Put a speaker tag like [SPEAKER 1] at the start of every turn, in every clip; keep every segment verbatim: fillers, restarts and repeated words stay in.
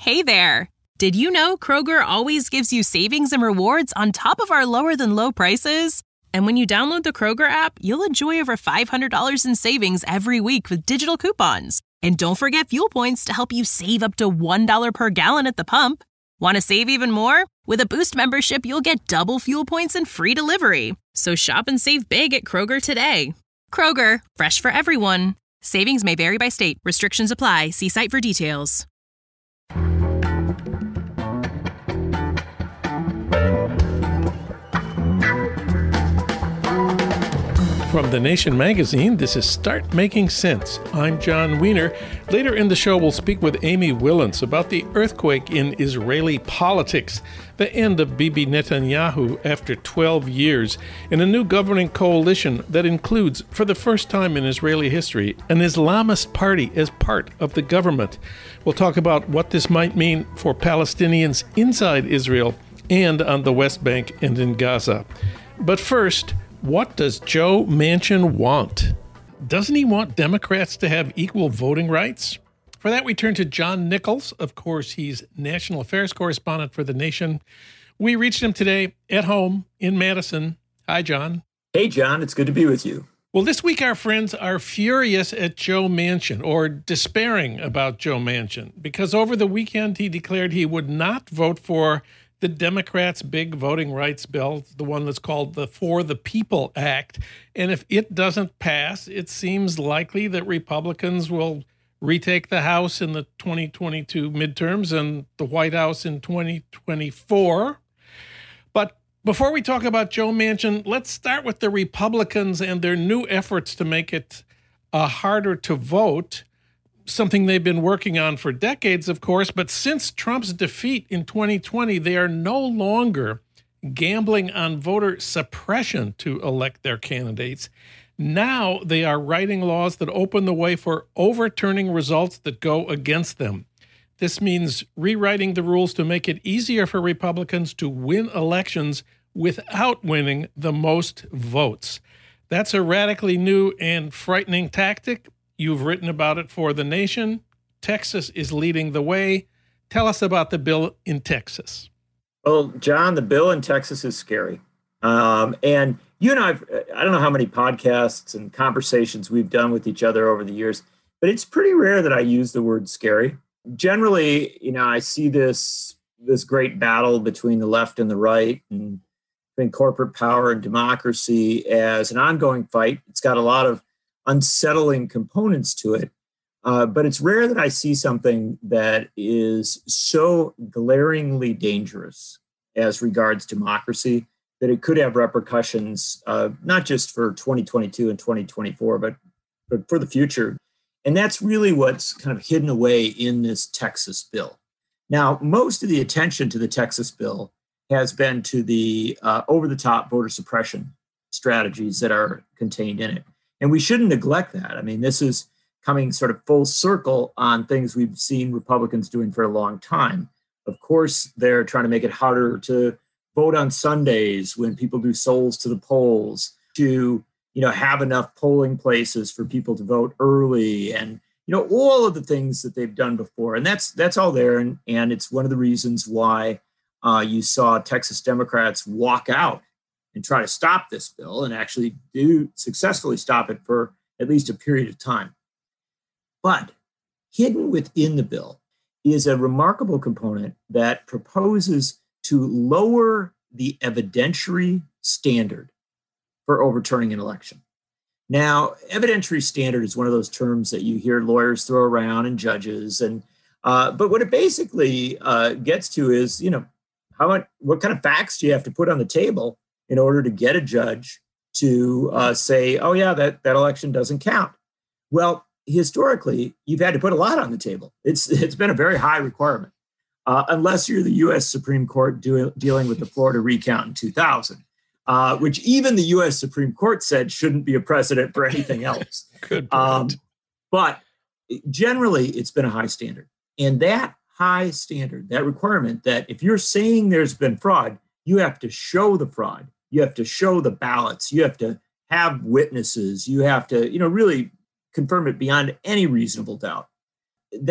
[SPEAKER 1] Hey there! Did you know Kroger always gives you savings and rewards on top of our lower-than-low prices? And when you download the Kroger app, you'll enjoy over five hundred dollars in savings every week with digital coupons. And don't forget fuel points to help you save up to one dollar per gallon at the pump. Want to save even more? With a Boost membership, you'll get double fuel points and free delivery. So shop and save big at Kroger today. Kroger, fresh for everyone. Savings may vary by state. Restrictions apply. See site for details.
[SPEAKER 2] From The Nation magazine, this is Start Making Sense. I'm John Wiener. Later in the show, we'll speak with Amy Willens about the earthquake in Israeli politics, the end of Bibi Netanyahu after twelve years, and a new governing coalition that includes, for the first time in Israeli history, an Islamist party as part of the government. We'll talk about what this might mean for Palestinians inside Israel and on the West Bank and in Gaza. But first, what does Joe Manchin want? Doesn't he want Democrats to have equal voting rights? For that, we turn to John Nichols. Of course, he's national affairs correspondent for The Nation. We reached him today at home in Madison. Hi, John.
[SPEAKER 3] Hey, John. It's good to be with you.
[SPEAKER 2] Well, this week our friends are furious at Joe Manchin, or despairing about Joe Manchin, because over the weekend he declared he would not vote for the Democrats' big voting rights bill, the one that's called the For the People Act. And if it doesn't pass, it seems likely that Republicans will retake the House in the twenty twenty-two midterms and the White House in twenty twenty-four. But before we talk about Joe Manchin, let's start with the Republicans and their new efforts to make it uh, harder to vote. Something they've been working on for decades, of course, but since Trump's defeat in twenty twenty, they are no longer gambling on voter suppression to elect their candidates. Now they are writing laws that open the way for overturning results that go against them. This means rewriting the rules to make it easier for Republicans to win elections without winning the most votes. That's a radically new and frightening tactic. You've written about it for The Nation. Texas is leading the way. Tell us about the bill in Texas.
[SPEAKER 3] Well, John, the bill in Texas is scary. Um, and you and I, I don't know how many podcasts and conversations we've done with each other over the years, but it's pretty rare that I use the word scary. Generally, you know, I see this, this great battle between the left and the right and between corporate power and democracy as an ongoing fight. It's got a lot of unsettling components to it. Uh, but it's rare that I see something that is so glaringly dangerous as regards democracy that it could have repercussions, uh, not just for twenty twenty-two and twenty twenty-four, but, but for the future. And that's really what's kind of hidden away in this Texas bill. Now, most of the attention to the Texas bill has been to the uh, over-the-top voter suppression strategies that are contained in it. And we shouldn't neglect that. I mean, this is coming sort of full circle on things we've seen Republicans doing for a long time. Of course, they're trying to make it harder to vote on Sundays when people do souls to the polls, to, you know, have enough polling places for people to vote early, and, you know, all of the things that they've done before. And that's that's all there. And, and it's one of the reasons why uh, you saw Texas Democrats walk out and try to stop this bill and actually do successfully stop it for at least a period of time. But hidden within the bill is a remarkable component that proposes to lower the evidentiary standard for overturning an election. Now, evidentiary standard is one of those terms that you hear lawyers throw around and judges, and uh, but what it basically uh, gets to is, you know, how much, what kind of facts do you have to put on the table in order to get a judge to uh, say, oh, yeah, that, that election doesn't count? Well, historically, you've had to put a lot on the table. It's It's been a very high requirement, uh, unless you're the U S Supreme Court do, dealing with the Florida recount in two thousand, uh, which even the U S Supreme Court said shouldn't be a precedent for anything else.
[SPEAKER 2] Good point.
[SPEAKER 3] Um, but generally, it's been a high standard. And that high standard, that requirement that if you're saying there's been fraud, you have to show the fraud. You have to show the ballots. You have to have witnesses. You have to, you know, really confirm it beyond any reasonable doubt. That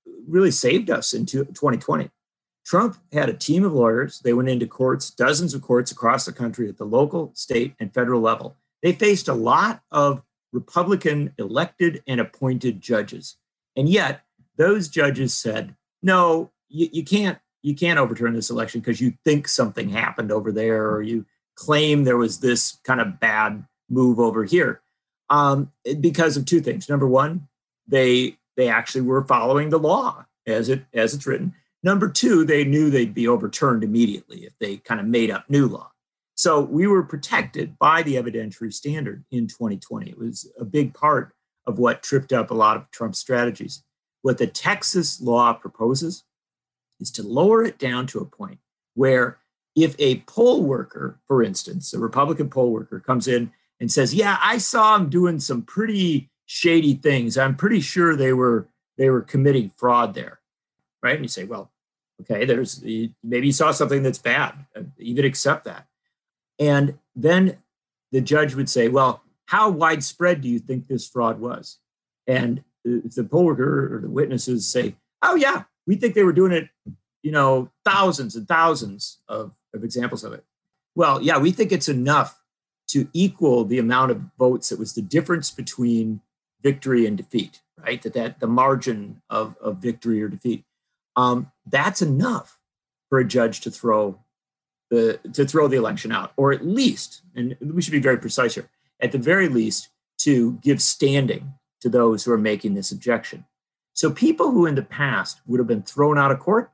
[SPEAKER 3] really saved us in twenty twenty. Trump had a team of lawyers. They went into courts, dozens of courts across the country at the local, state, and federal level. They faced a lot of Republican elected and appointed judges. And yet those judges said, no, you, you can't you can't overturn this election because you think something happened over there, or you claim there was this kind of bad move over here. Um, because of two things. Number one, they they actually were following the law as it as it's written. Number two, they knew they'd be overturned immediately if they kind of made up new law. So we were protected by the evidentiary standard in twenty twenty. It was a big part of what tripped up a lot of Trump's strategies. What the Texas law proposes is to lower it down to a point where if a poll worker, for instance, a Republican poll worker comes in and says, yeah, I saw him doing some pretty shady things. I'm pretty sure they were they were committing fraud there, right? And you say, well, okay, there's maybe you saw something that's bad. Even accept that. And then the judge would say, well, how widespread do you think this fraud was? And if the poll worker or the witnesses say, oh, yeah, we think they were doing it, you know, thousands and thousands of, of examples of it. Well, yeah, we think it's enough to equal the amount of votes that was the difference between victory and defeat, right? That, that the margin of, of victory or defeat. Um, that's enough for a judge to throw the to throw the election out, or at least, and we should be very precise here, at the very least, to give standing to those who are making this objection. So people who in the past would have been thrown out of court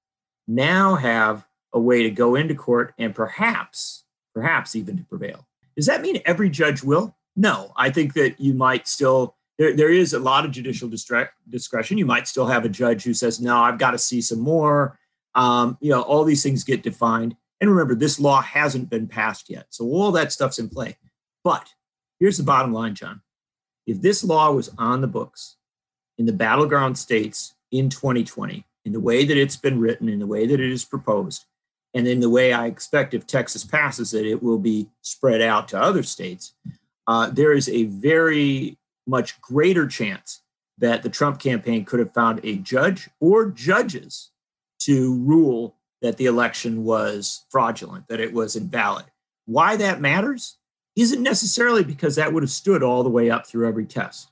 [SPEAKER 3] now have a way to go into court and perhaps, perhaps even to prevail. Does that mean every judge will? No, I think that you might still, there, there is a lot of judicial distre- discretion. You might still have a judge who says, no, I've got to see some more. Um, you know, all these things get defined. And remember, this law hasn't been passed yet. So all that stuff's in play. But here's the bottom line, John. If this law was on the books in the battleground states in twenty twenty, in the way that it's been written, in the way that it is proposed, and in the way I expect if Texas passes it, it will be spread out to other states, uh, there is a very much greater chance that the Trump campaign could have found a judge or judges to rule that the election was fraudulent, that it was invalid. Why that matters isn't necessarily because that would have stood all the way up through every test.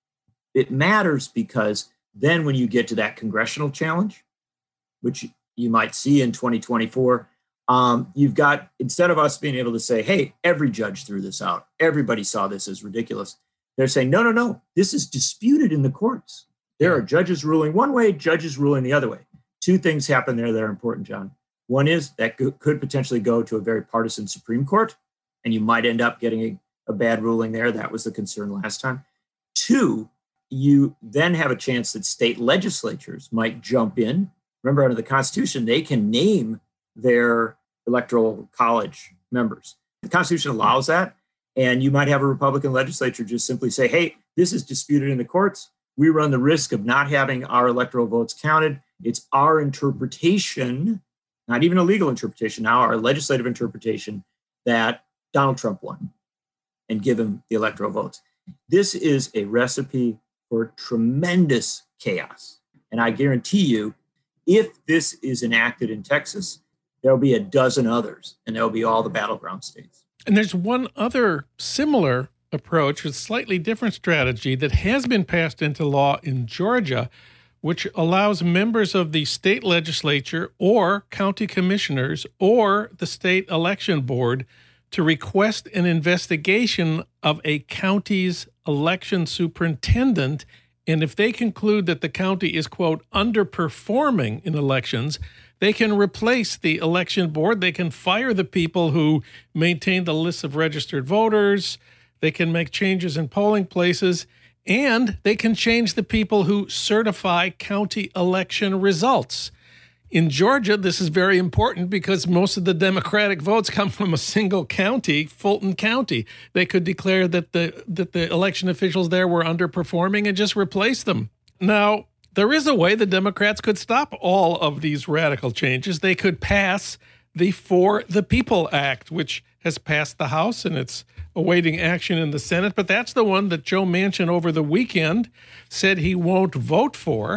[SPEAKER 3] It matters because then when you get to that congressional challenge, which you might see in twenty twenty-four, um, you've got, instead of us being able to say, hey, every judge threw this out, everybody saw this as ridiculous, they're saying, no, no, no, this is disputed in the courts. There are judges ruling one way, judges ruling the other way. Two things happen there that are important, John. One is that could potentially go to a very partisan Supreme Court, and you might end up getting a, a bad ruling there. That was the concern last time. Two, you then have a chance that state legislatures might jump in. Remember, under the Constitution, they can name their electoral college members. The Constitution allows that, and you might have a Republican legislature just simply say, hey, this is disputed in the courts. We run the risk of not having our electoral votes counted. It's our interpretation, not even a legal interpretation now, our legislative interpretation that Donald Trump won, and give him the electoral votes. This is a recipe for tremendous chaos. And I guarantee you, if this is enacted in Texas, there'll be a dozen others, and there'll be all the battleground states.
[SPEAKER 2] And there's one other similar approach with slightly different strategy that has been passed into law in Georgia, which allows members of the state legislature or county commissioners or the state election board to request an investigation of a county's election superintendent. And if they conclude that the county is, quote, underperforming in elections, they can replace the election board. They can fire the people who maintain the lists of registered voters. They can make changes in polling places, and they can change the people who certify county election results. In Georgia, this is very important because most of the Democratic votes come from a single county, Fulton County. They could declare that the that the election officials there were underperforming and just replace them. Now, there is a way the Democrats could stop all of these radical changes. They could pass the For the People Act, which has passed the House and it's awaiting action in the Senate. But that's the one that Joe Manchin over the weekend said he won't vote for.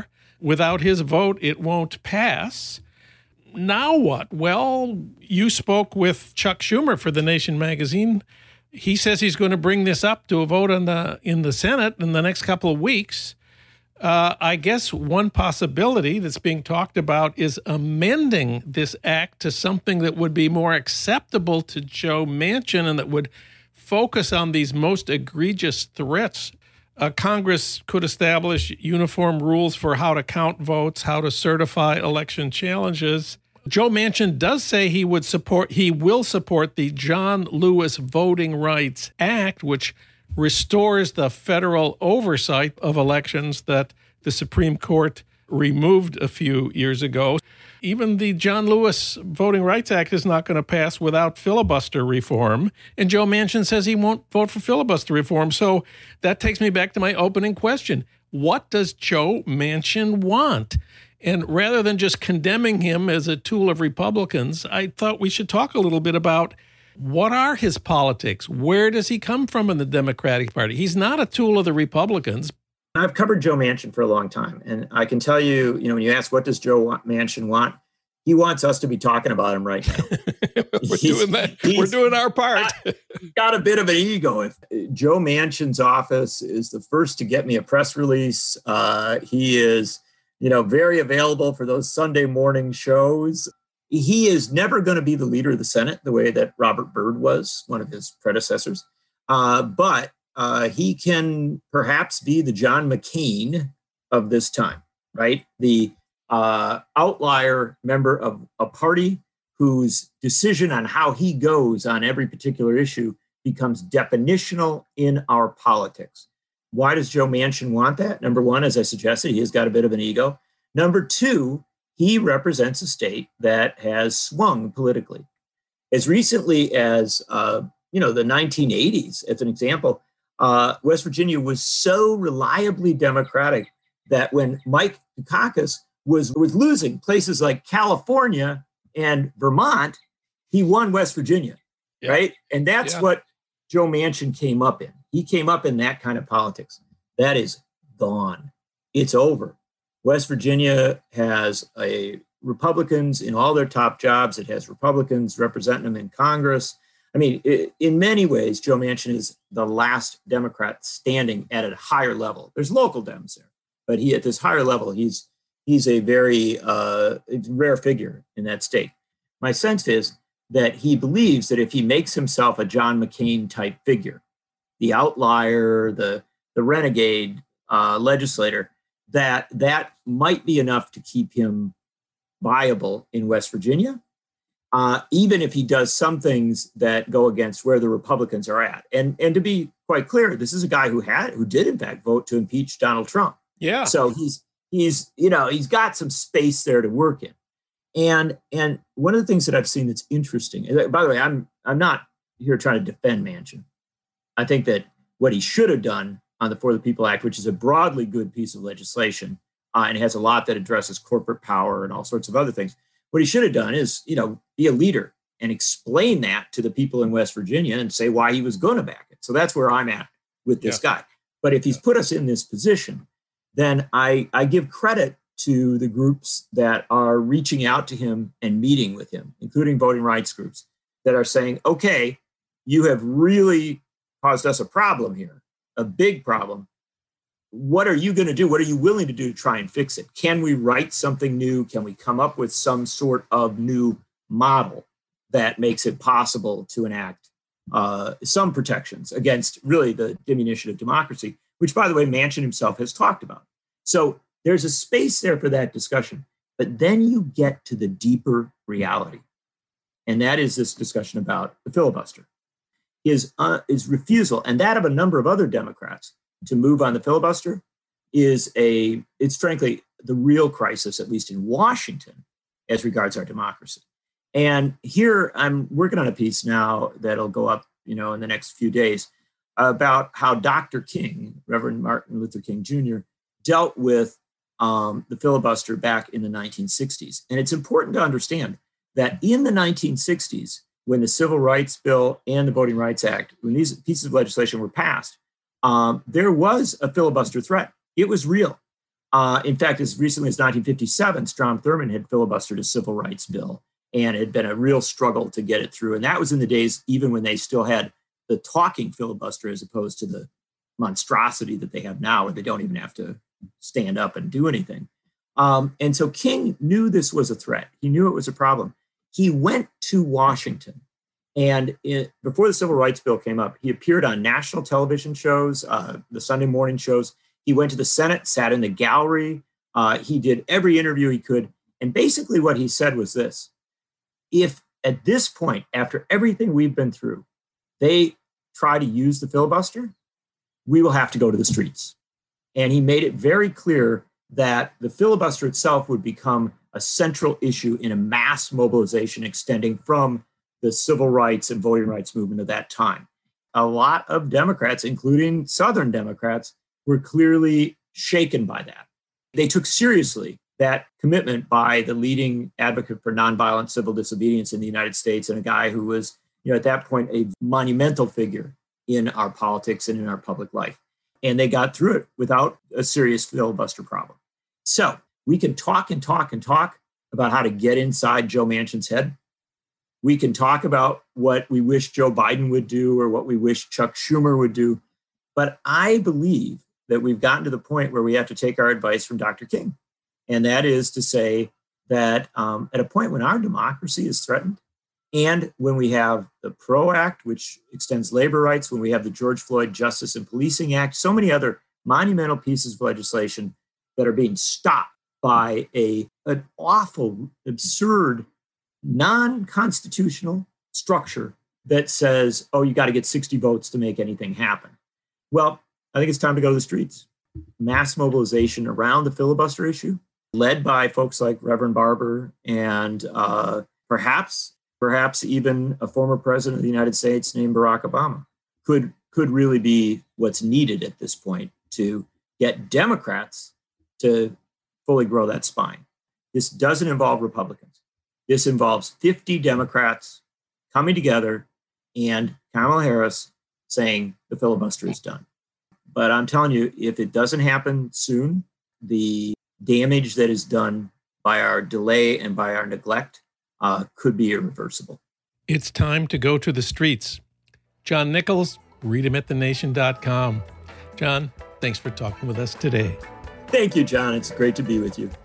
[SPEAKER 2] Without his vote, it won't pass. Now what? Well, you spoke with Chuck Schumer for The Nation magazine. He says he's going to bring this up to a vote on the in the Senate in the next couple of weeks. Uh, I guess one possibility that's being talked about is amending this act to something that would be more acceptable to Joe Manchin and that would focus on these most egregious threats. Uh, Congress could establish uniform rules for how to count votes, how to certify election challenges. Joe Manchin does say he would support, he will support the John Lewis Voting Rights Act, which restores the federal oversight of elections that the Supreme Court removed a few years ago. Even the John Lewis Voting Rights Act is not going to pass without filibuster reform. And Joe Manchin says he won't vote for filibuster reform. So that takes me back to my opening question. What does Joe Manchin want? And rather than just condemning him as a tool of Republicans, I thought we should talk a little bit about what are his politics? Where does he come from in the Democratic Party? He's not a tool of the Republicans.
[SPEAKER 3] I've covered Joe Manchin for a long time. And I can tell you, you know, when you ask what does Joe Manchin want, he wants us to be talking about him right now.
[SPEAKER 2] We're doing that. We're doing our part.
[SPEAKER 3] got, got a bit of an ego. If Joe Manchin's office is the first to get me a press release, uh, he is, you know, very available for those Sunday morning shows. He is never going to be the leader of the Senate the way that Robert Byrd was, one of his predecessors. Uh, but uh, he can perhaps be the John McCain of this time, right? The uh, outlier member of a party whose decision on how he goes on every particular issue becomes definitional in our politics. Why does Joe Manchin want that? Number one, as I suggested, he has got a bit of an ego. Number two, he represents a state that has swung politically. As recently as, uh, you know, the nineteen eighties, as an example, uh, West Virginia was so reliably Democratic that when Mike Dukakis was, was losing places like California and Vermont, he won West Virginia, yeah. right? And that's yeah. what Joe Manchin came up in. He came up in that kind of politics. That is gone. It's over. West Virginia has a Republicans in all their top jobs. It has Republicans representing them in Congress. I mean, it, in many ways, Joe Manchin is the last Democrat standing at a higher level. There's local Dems there, but he at this higher level, he's he's a very uh, rare figure in that state. My sense is that he believes that if he makes himself a John McCain type figure, the outlier, the the renegade uh, legislator, that that might be enough to keep him viable in West Virginia, uh, even if he does some things that go against where the Republicans are at. And and to be quite clear, this is a guy who had who did in fact vote to impeach Donald Trump.
[SPEAKER 2] Yeah.
[SPEAKER 3] So he's he's you know he's got some space there to work in. And and one of the things that I've seen that's interesting. And by the way, I'm I'm not here trying to defend Manchin. I think that what he should have done on the For the People Act, which is a broadly good piece of legislation, uh, and has a lot that addresses corporate power and all sorts of other things. What he should have done is, you know, be a leader and explain that to the people in West Virginia and say why he was going to back it. So that's where I'm at with this yeah. guy. But if he's put us in this position, then I, I give credit to the groups that are reaching out to him and meeting with him, including voting rights groups that are saying, okay, you have really caused us a problem here. A big problem. What are you going to do? What are you willing to do to try and fix it? Can we write something new? Can we come up with some sort of new model that makes it possible to enact uh, some protections against really the diminution of democracy, which, by the way, Manchin himself has talked about. So there's a space there for that discussion. But then you get to the deeper reality. And that is this discussion about the filibuster. His, uh, his refusal, and that of a number of other Democrats, to move on the filibuster is a, it's frankly the real crisis, at least in Washington, as regards our democracy. And here I'm working on a piece now that'll go up, you know, in the next few days about how Doctor King, Reverend Martin Luther King Junior, dealt with um, the filibuster back in the nineteen sixties. And it's important to understand that in the nineteen sixties, when the Civil Rights Bill and the Voting Rights Act, when these pieces of legislation were passed, um, there was a filibuster threat. It was real. Uh, in fact, as recently as nineteen fifty-seven, Strom Thurmond had filibustered a civil rights bill, and it had been a real struggle to get it through. And that was in the days even when they still had the talking filibuster as opposed to the monstrosity that they have now, where they don't even have to stand up and do anything. Um, and so King knew this was a threat. He knew it was a problem. He went to Washington. And it, before the Civil Rights Bill came up, he appeared on national television shows, uh, the Sunday morning shows. He went to the Senate, sat in the gallery. Uh, he did every interview he could. And basically what he said was this: if at this point, after everything we've been through, they try to use the filibuster, we will have to go to the streets. And he made it very clear that the filibuster itself would become a central issue in a mass mobilization extending from the civil rights and voting rights movement of that time. A lot of Democrats, including Southern Democrats, were clearly shaken by that. They took seriously that commitment by the leading advocate for nonviolent civil disobedience in the United States, and a guy who was, you know, at that point, a monumental figure in our politics and in our public life. And they got through it without a serious filibuster problem. So we can talk and talk and talk about how to get inside Joe Manchin's head. We can talk about what we wish Joe Biden would do or what we wish Chuck Schumer would do. But I believe that we've gotten to the point where we have to take our advice from Doctor King. And that is to say that um, at a point when our democracy is threatened, and when we have the PRO Act, which extends labor rights, when we have the George Floyd Justice and Policing Act, so many other monumental pieces of legislation that are being stopped by a, an awful, absurd, non-constitutional structure that says, oh, you got to get sixty votes to make anything happen. Well, I think it's time to go to the streets. Mass mobilization around the filibuster issue, led by folks like Reverend Barber and uh, perhaps, perhaps even a former president of the United States named Barack Obama, could, could really be what's needed at this point to get Democrats to fully grow that spine. This doesn't involve Republicans. This involves fifty Democrats coming together and Kamala Harris saying the filibuster is done. But I'm telling you, if it doesn't happen soon, the damage that is done by our delay and by our neglect uh, could be irreversible.
[SPEAKER 2] It's time to go to the streets. John Nichols, read him at the nation dot com. John, thanks for talking with us today.
[SPEAKER 3] Thank you, John. It's great to be with you.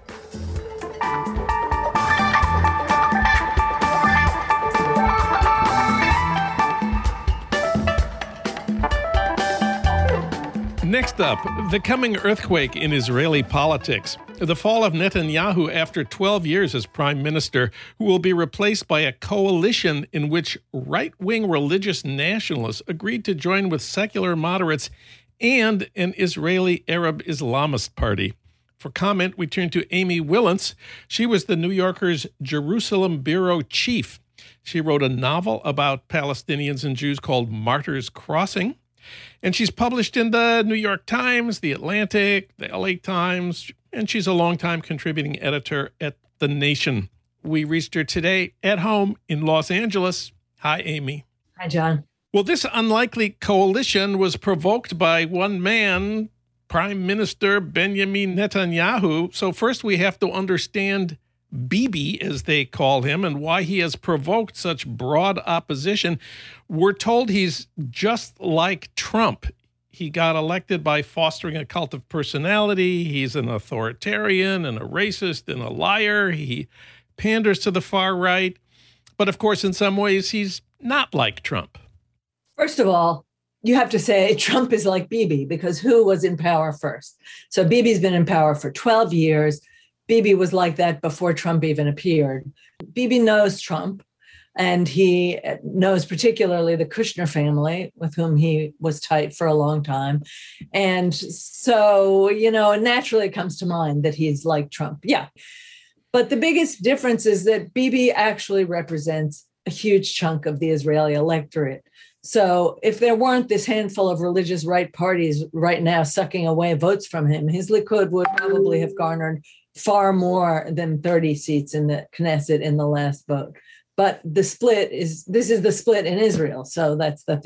[SPEAKER 2] Next up, the coming earthquake in Israeli politics. The fall of Netanyahu after twelve years as prime minister, who will be replaced by a coalition in which right-wing religious nationalists agreed to join with secular moderates and an Israeli Arab Islamist party. For comment, we turn to Amy Willence. She was the New Yorker's Jerusalem bureau chief. She wrote a novel about Palestinians and Jews called Martyrs Crossing. And she's published in the New York Times, the Atlantic, the L A Times, and she's a longtime contributing editor at The Nation. We reached her today at home in Los Angeles. Hi, Amy.
[SPEAKER 4] Hi, John.
[SPEAKER 2] Well, this unlikely coalition was provoked by one man, Prime Minister Benjamin Netanyahu. So first we have to understand Bibi, as they call him, and why he has provoked such broad opposition. We're told he's just like Trump. He got elected by fostering a cult of personality. He's an authoritarian and a racist and a liar. He panders to the far right. But of course, in some ways, he's not like Trump.
[SPEAKER 4] First of all, you have to say Trump is like Bibi, because who was in power first? So Bibi's been in power for twelve years. Bibi was like that before Trump even appeared. Bibi knows Trump, and he knows particularly the Kushner family, with whom he was tight for a long time. And so, you know, naturally it comes to mind that he's like Trump. Yeah. But the biggest difference is that Bibi actually represents a huge chunk of the Israeli electorate. So if there weren't this handful of religious right parties right now sucking away votes from him, his Likud would probably have garnered far more than thirty seats in the Knesset in the last vote. But the split is, this is the split in Israel. So that's the thing.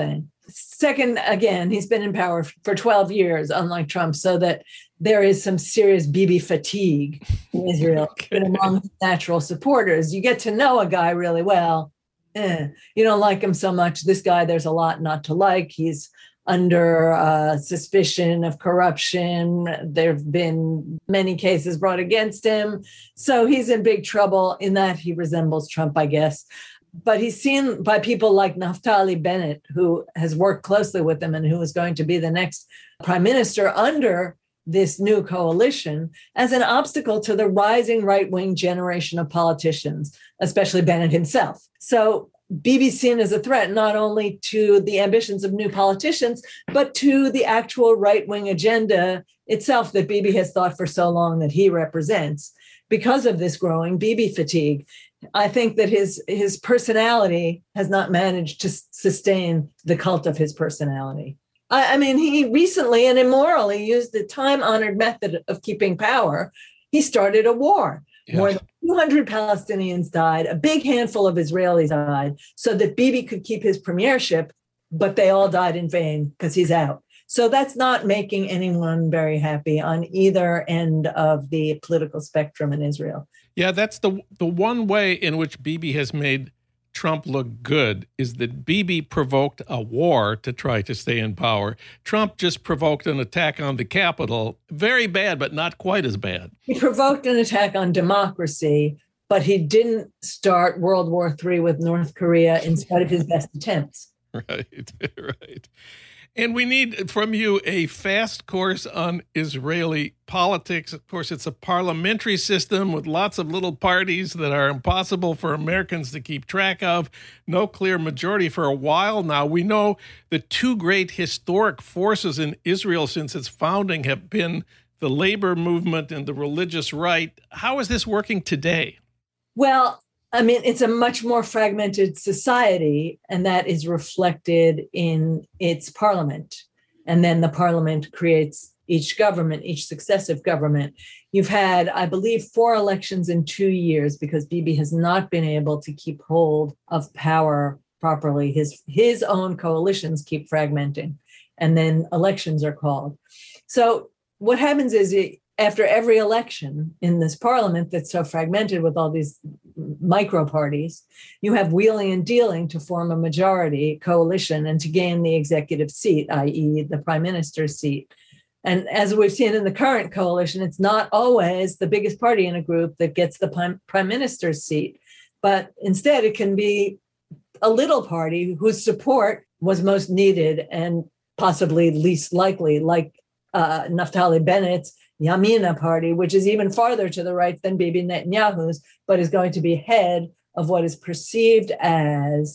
[SPEAKER 4] Second, again, he's been in power for twelve years, unlike Trump, so that there is some serious Bibi fatigue in Israel okay. and among natural supporters. You get to know a guy really well. Eh, you don't like him so much. This guy, there's a lot not to like. He's under uh, suspicion of corruption. There have been many cases brought against him. So he's in big trouble in that he resembles Trump, I guess. But he's seen by people like Naftali Bennett, who has worked closely with him and who is going to be the next prime minister under this new coalition, as an obstacle to the rising right-wing generation of politicians, especially Bennett himself. So Bibi's seen as a threat not only to the ambitions of new politicians, but to the actual right-wing agenda itself that Bibi has thought for so long that he represents. Because of this growing Bibi fatigue, I think that his his personality has not managed to sustain the cult of his personality. I, I mean, he recently and immorally used the time-honored method of keeping power. He started a war. Yeah. More than two hundred Palestinians died. A big handful of Israelis died so that Bibi could keep his premiership, but they all died in vain because he's out. So that's not making anyone very happy on either end of the political spectrum in Israel.
[SPEAKER 2] Yeah, that's the the one way in which Bibi has made Trump look good is that Bibi provoked a war to try to stay in power. Trump just provoked an attack on the Capitol. Very bad, but not quite as bad.
[SPEAKER 4] He provoked an attack on democracy, but he didn't start World War Three with North Korea in spite of his best attempts.
[SPEAKER 2] Right, right. And we need from you a fast course on Israeli politics. Of course, it's a parliamentary system with lots of little parties that are impossible for Americans to keep track of. No clear majority for a while now. We know the two great historic forces in Israel since its founding have been the labor movement and the religious right. How is this working today?
[SPEAKER 4] Well, I mean, it's a much more fragmented society, and that is reflected in its parliament. And then the parliament creates each government, each successive government. You've had, I believe, four elections in two years because Bibi has not been able to keep hold of power properly. His, his own coalitions keep fragmenting, and then elections are called. So what happens is it, after every election in this parliament that's so fragmented with all these micro parties, you have wheeling and dealing to form a majority coalition and to gain the executive seat, that is the prime minister's seat. And as we've seen in the current coalition, it's not always the biggest party in a group that gets the prime, prime minister's seat, but instead it can be a little party whose support was most needed and possibly least likely, like uh, Naftali Bennett's Yamina party, which is even farther to the right than Bibi Netanyahu's, but is going to be head of what is perceived as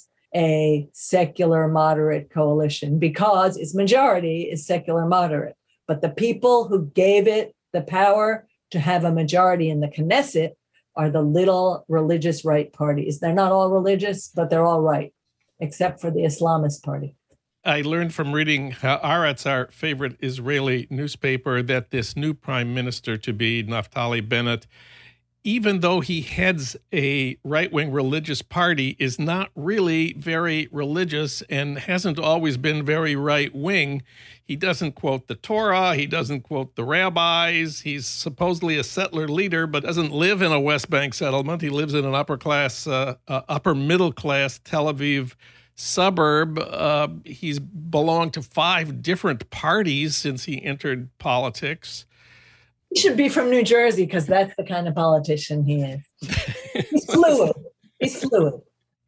[SPEAKER 4] a secular moderate coalition because its majority is secular moderate. But the people who gave it the power to have a majority in the Knesset are the little religious right parties. They're not all religious, but they're all right, except for the Islamist party.
[SPEAKER 2] I learned from reading Haaretz, our favorite Israeli newspaper, that this new prime minister to be, Naftali Bennett, even though he heads a right-wing religious party, is not really very religious and hasn't always been very right-wing. He doesn't quote the Torah. He doesn't quote the rabbis. He's supposedly a settler leader, but doesn't live in a West Bank settlement. He lives in an upper-class, uh, uh, upper-middle-class Tel Aviv suburb. Uh, he's belonged to five different parties since he entered politics.
[SPEAKER 4] He should be from New Jersey because that's the kind of politician he is. He's fluid. He's fluid.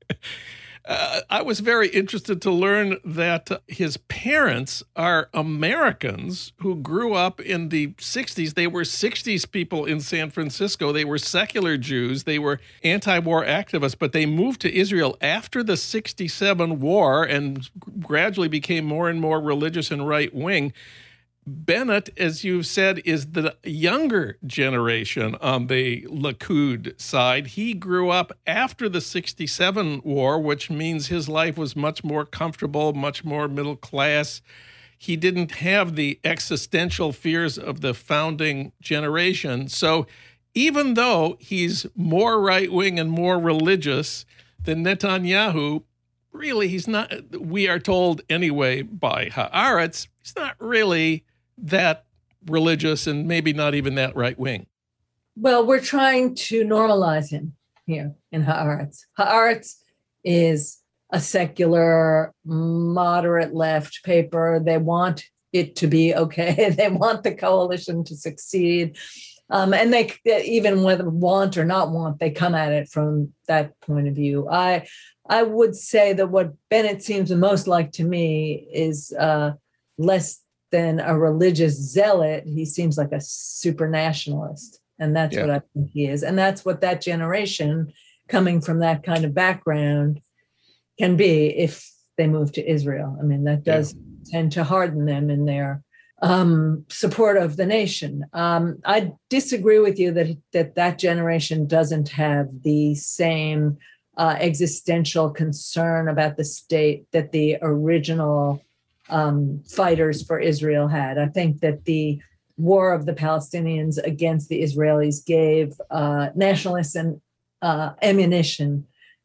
[SPEAKER 2] Uh, I was very interested to learn that his parents are Americans who grew up in the sixties. They were sixties people in San Francisco. They were secular Jews. They were anti-war activists, but they moved to Israel after the sixty-seven war and gradually became more and more religious and right-wing. Bennett, as you've said, is the younger generation on the Likud side. He grew up after the sixty-seven war, which means his life was much more comfortable, much more middle class. He didn't have the existential fears of the founding generation. So even though he's more right-wing and more religious than Netanyahu, really, he's not, we are told anyway by Haaretz, he's not really that religious and maybe not even that right wing.
[SPEAKER 4] Well, we're trying to normalize him here in Haaretz. Haaretz is a secular, moderate left paper. They want it to be okay. They want the coalition to succeed. Um, and they, even whether want or not want, they come at it from that point of view. I I would say that what Bennett seems the most like to me is uh, less than a religious zealot. He seems like a super nationalist. And that's yeah. what I think he is. And that's what that generation coming from that kind of background can be if they move to Israel. I mean, that does yeah. tend to harden them in their um, support of the nation. Um, I disagree with you that, that that generation doesn't have the same uh, existential concern about the state that the original um, fighters for Israel had. I think that the war of the Palestinians against the Israelis gave uh, nationalists and uh, ammunition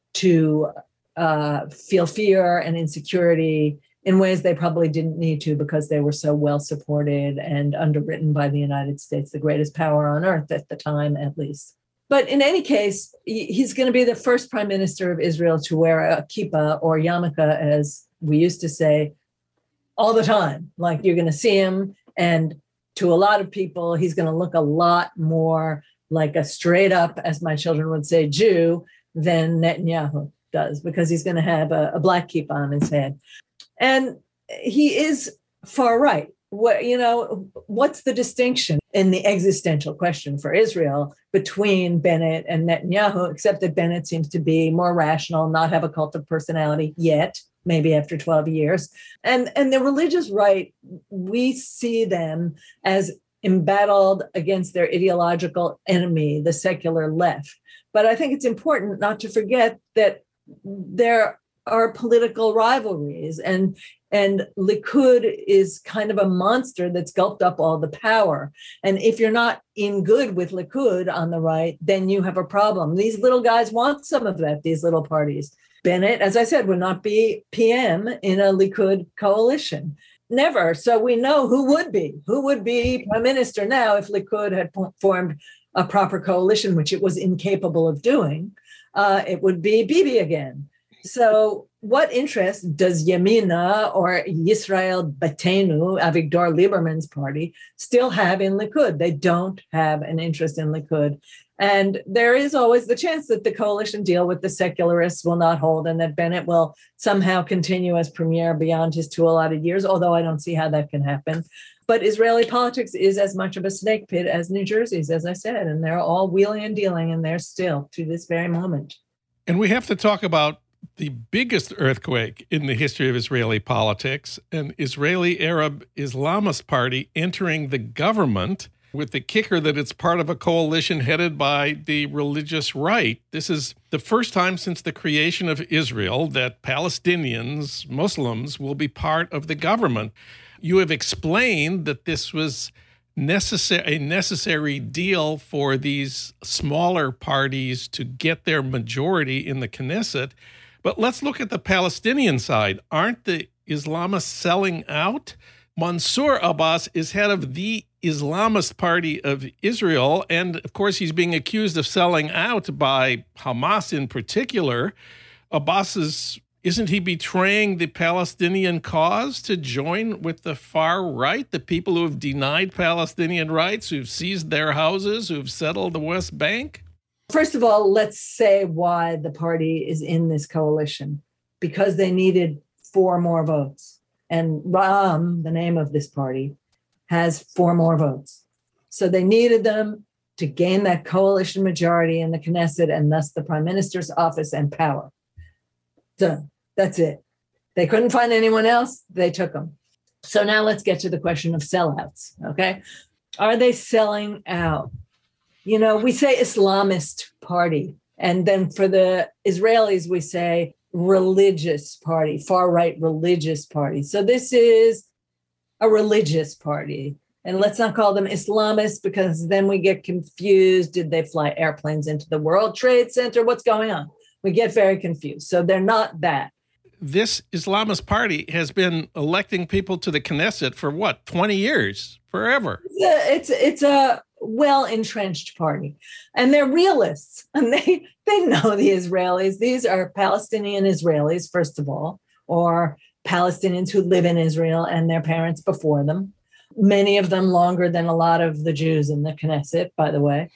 [SPEAKER 4] to uh, feel fear and insecurity in ways they probably didn't need to because they were so well supported and underwritten by the United States, the greatest power on earth at the time, at least. But in any case, he's going to be the first prime minister of Israel to wear a kippah or yarmulke, as we used to say, all the time. Like, you're going to see him, and to a lot of people, he's going to look a lot more like a straight up, as my children would say, Jew than Netanyahu does, because he's going to have a, a black kippah on his head. And he is far right. What, you know, what's the distinction in the existential question for Israel between Bennett and Netanyahu, except that Bennett seems to be more rational, not have a cult of personality yet, maybe after twelve years. And, and the religious right, we see them as embattled against their ideological enemy, the secular left. But I think it's important not to forget that there are political rivalries, and and Likud is kind of a monster that's gulped up all the power. And if you're not in good with Likud on the right, then you have a problem. These little guys want some of that, these little parties. Bennett, as I said, would not be P M in a Likud coalition. Never. So we know who would be. Who would be prime minister now if Likud had formed a proper coalition, which it was incapable of doing? Uh, it would be Bibi again. So what interest does Yamina or Yisrael Beitenu, Avigdor Lieberman's party, still have in Likud? They don't have an interest in Likud. And there is always the chance that the coalition deal with the secularists will not hold, and that Bennett will somehow continue as premier beyond his two allotted years, although I don't see how that can happen. But Israeli politics is as much of a snake pit as New Jersey's, as I said, and they're all wheeling and dealing in there still to this very moment.
[SPEAKER 2] And we have to talk about the biggest earthquake in the history of Israeli politics, an Israeli Arab Islamist party entering the government, with the kicker that it's part of a coalition headed by the religious right. This is the first time since the creation of Israel that Palestinians, Muslims, will be part of the government. You have explained that this was necessary, a necessary deal for these smaller parties to get their majority in the Knesset. But let's look at the Palestinian side. Aren't the Islamists selling out? Mansour Abbas is head of the Islamist Party of Israel, and of course he's being accused of selling out by Hamas in particular. Abbas is, isn't he betraying the Palestinian cause to join with the far right, the people who have denied Palestinian rights, who've seized their houses, who've settled the West Bank?
[SPEAKER 4] First of all, let's say why the party is in this coalition. Because they needed four more votes. And Ra'am, the name of this party, has four more votes. So they needed them to gain that coalition majority in the Knesset and thus the prime minister's office and power. So that's it. They couldn't find anyone else. They took them. So now let's get to the question of sellouts. Okay. Are they selling out? You know, we say Islamist party. And then for the Israelis, we say religious party, far right religious party. So this is a religious party. And let's not call them Islamists, because then we get confused. Did they fly airplanes into the World Trade Center? What's going on? We get very confused. So they're not that.
[SPEAKER 2] this Islamist party has been electing people to the Knesset for what, twenty years, forever.
[SPEAKER 4] It's a, it's a well-entrenched party, and they're realists, and they, they know the Israelis. These are Palestinian Israelis, first of all, or Palestinians who live in Israel and their parents before them. Many of them longer than a lot of the Jews in the Knesset, by the way.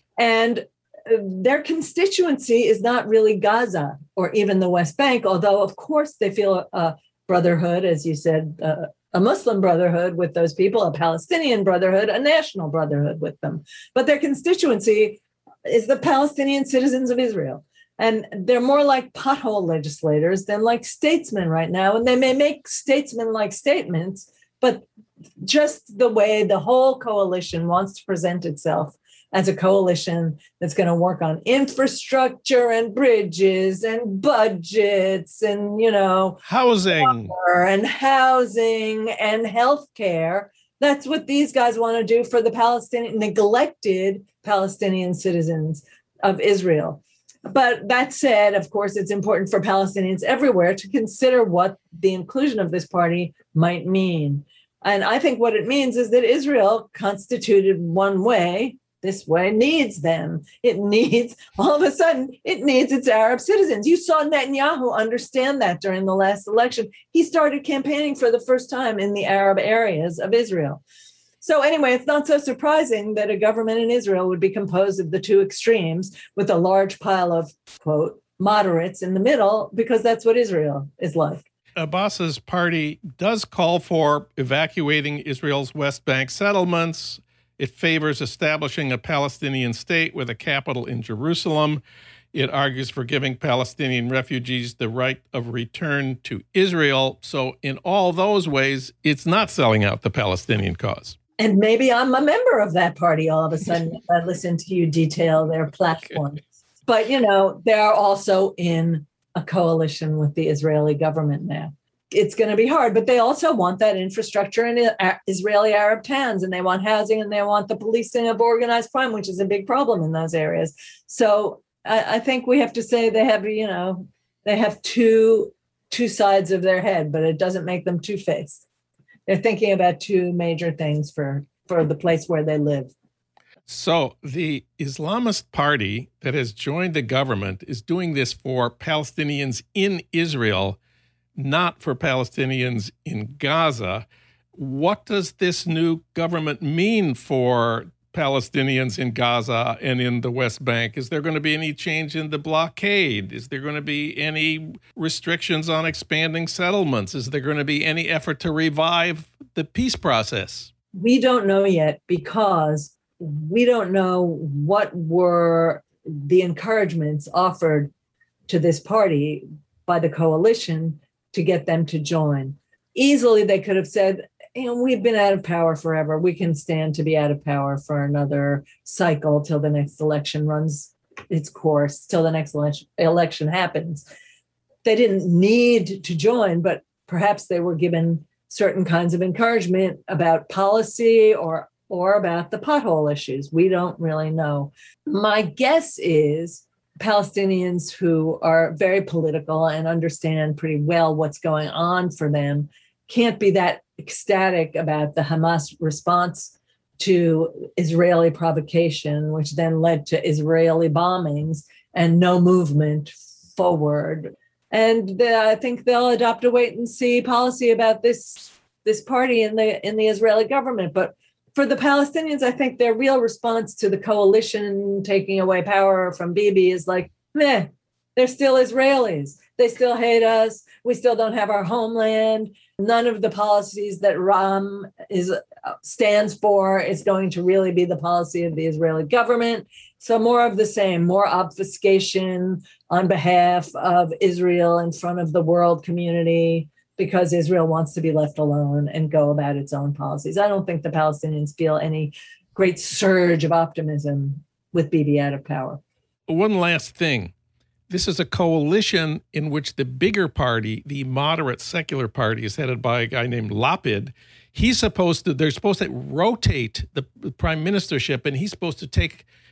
[SPEAKER 4] And their constituency is not really Gaza or even the West Bank, although, of course, they feel a brotherhood, as you said, uh, a Muslim brotherhood with those people, a Palestinian brotherhood, a national brotherhood with them. But their constituency is the Palestinian citizens of Israel. And they're more like pothole legislators than like statesmen right now. And they may make statesman-like statements, but just the way the whole coalition wants to present itself as a coalition that's going to work on infrastructure and bridges and budgets and, you know,
[SPEAKER 2] housing
[SPEAKER 4] and housing and healthcare. That's what these guys want to do for the Palestinian, neglected Palestinian citizens of Israel. But that said, of course, it's important for Palestinians everywhere to consider what the inclusion of this party might mean. And I think what it means is that Israel, constituted one way, this way, needs them. It needs, all of a sudden, it needs its Arab citizens. You saw Netanyahu understand that during the last election. He started campaigning for the first time in the Arab areas of Israel. So anyway, it's not so surprising that a government in Israel would be composed of the two extremes with a large pile of, quote, moderates in the middle, because that's what Israel is like.
[SPEAKER 2] Abbas's party does call for evacuating Israel's West Bank settlements. It favors establishing a Palestinian state with a capital in Jerusalem. It argues for giving Palestinian refugees the right of return to Israel. So in all those ways, it's not selling out the Palestinian cause.
[SPEAKER 4] And maybe I'm a member of that party all of a sudden if I listen to you detail their platforms. But, you know, they are also in a coalition with the Israeli government now. It's going to be hard, but they also want that infrastructure in Israeli Arab towns, and they want housing, and they want the policing of organized crime, which is a big problem in those areas. So I, I think we have to say they have, you know, they have two two sides of their head, but it doesn't make them two-faced. They're thinking about two major things for, for the place where they live.
[SPEAKER 2] So the Islamist party that has joined the government is doing this for Palestinians in Israel, not for Palestinians in Gaza. What does this new government mean for Palestinians in Gaza and in the West Bank? Is there going to be any change in the blockade? Is there going to be any restrictions on expanding settlements? Is there going to be any effort to revive the peace process?
[SPEAKER 4] We don't know yet, because we don't know what were the encouragements offered to this party by the coalition to get them to join. Easily, they could have said, you know, we've been out of power forever. We can stand to be out of power for another cycle till the next election runs its course, till the next election, election happens. They didn't need to join, but perhaps they were given certain kinds of encouragement about policy or or about the pothole issues. We don't really know. My guess is Palestinians who are very political and understand pretty well what's going on for them can't be that ecstatic about the Hamas response to Israeli provocation, which then led to Israeli bombings and no movement forward. And the, I think they'll adopt a wait and see policy about this, this party in the in the Israeli government. But for the Palestinians, I think their real response to the coalition taking away power from Bibi is like, meh, they're still Israelis. They still hate us. We still don't have our homeland. None of the policies that Ram is stands for is going to really be the policy of the Israeli government. So more of the same, more obfuscation on behalf of Israel in front of the world community, because Israel wants to be left alone and go about its own policies. I don't think the Palestinians feel any great surge of optimism with Bibi out of power.
[SPEAKER 2] One last thing. This is a coalition in which the bigger party, the moderate secular party, is headed by a guy named Lapid. He's supposed to, they're supposed to rotate the prime ministership, and he's supposed to take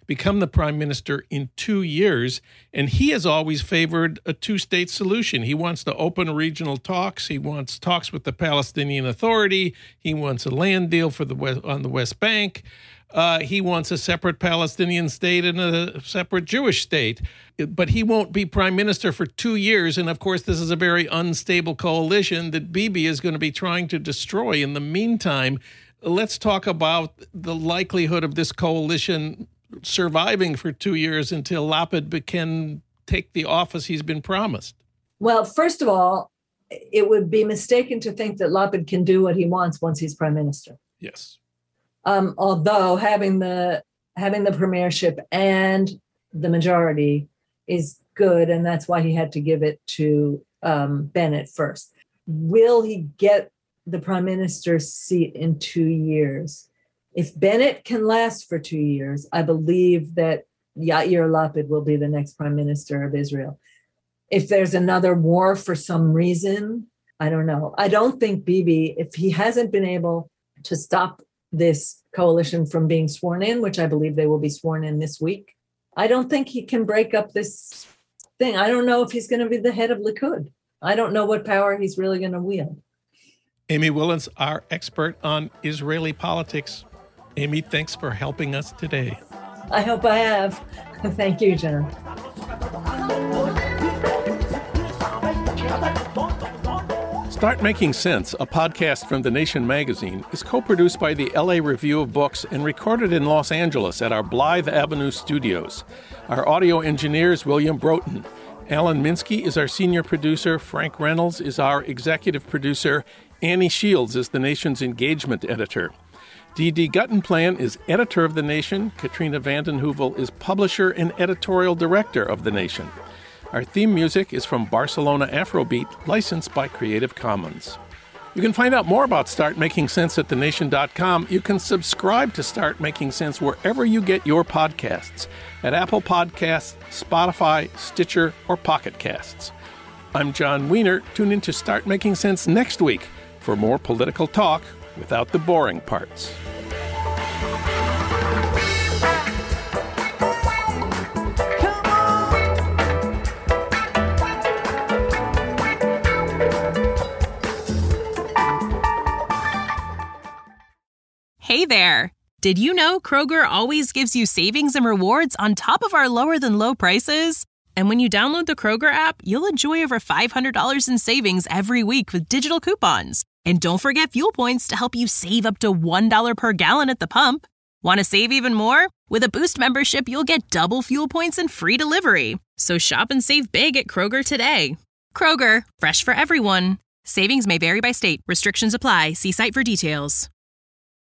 [SPEAKER 2] become the prime minister in two years. And he has always favored a two-state solution. He wants to open regional talks. He wants talks with the Palestinian Authority. He wants a land deal for the West, on the West Bank. Uh, he wants a separate Palestinian state and a separate Jewish state. But he won't be prime minister for two years. And, of course, this is a very unstable coalition that Bibi is going to be trying to destroy. In the meantime, let's talk about the likelihood of this coalition surviving for two years until Lapid can take the office he's been promised.
[SPEAKER 4] Well, first of all, it would be mistaken to think that Lapid can do what he wants once he's prime minister.
[SPEAKER 2] Yes.
[SPEAKER 4] Um, although having the having the premiership and the majority is good, and that's why he had to give it to um, Bennett first. Will he get the prime minister's seat in two years? If Bennett can last for two years, I believe that Yair Lapid will be the next prime minister of Israel. If there's another war for some reason, I don't know. I don't think Bibi, if he hasn't been able to stop this coalition from being sworn in, which I believe they will be sworn in this week, I don't think he can break up this thing. I don't know if he's going to be the head of Likud. I don't know what power he's really going to wield.
[SPEAKER 2] Amy Willens, our expert on Israeli politics. Amy, thanks for helping us today.
[SPEAKER 4] I hope I have. Thank you, John.
[SPEAKER 2] Start Making Sense, a podcast from The Nation magazine, is co-produced by the L A Review of Books and recorded in Los Angeles at our Blythe Avenue studios. Our audio engineer is William Broughton. Alan Minsky is our senior producer. Frank Reynolds is our executive producer. Annie Shields is The Nation's engagement editor. Dee Dee Guttenplan is editor of The Nation. Katrina vanden Heuvel is publisher and editorial director of The Nation. Our theme music is from Barcelona Afrobeat, licensed by Creative Commons. You can find out more about Start Making Sense at the nation dot com. You can subscribe to Start Making Sense wherever you get your podcasts, at Apple Podcasts, Spotify, Stitcher, or Pocket Casts. I'm John Wiener. Tune in to Start Making Sense next week for more political talk without the boring parts.
[SPEAKER 1] Hey there! Did you know Kroger always gives you savings and rewards on top of our lower-than-low prices? And when you download the Kroger app, you'll enjoy over five hundred dollars in savings every week with digital coupons. And don't forget fuel points to help you save up to one dollar per gallon at the pump. Want to save even more? With a Boost membership, you'll get double fuel points and free delivery. So shop and save big at Kroger today. Kroger, fresh for everyone. Savings may vary by state. Restrictions apply. See site for details.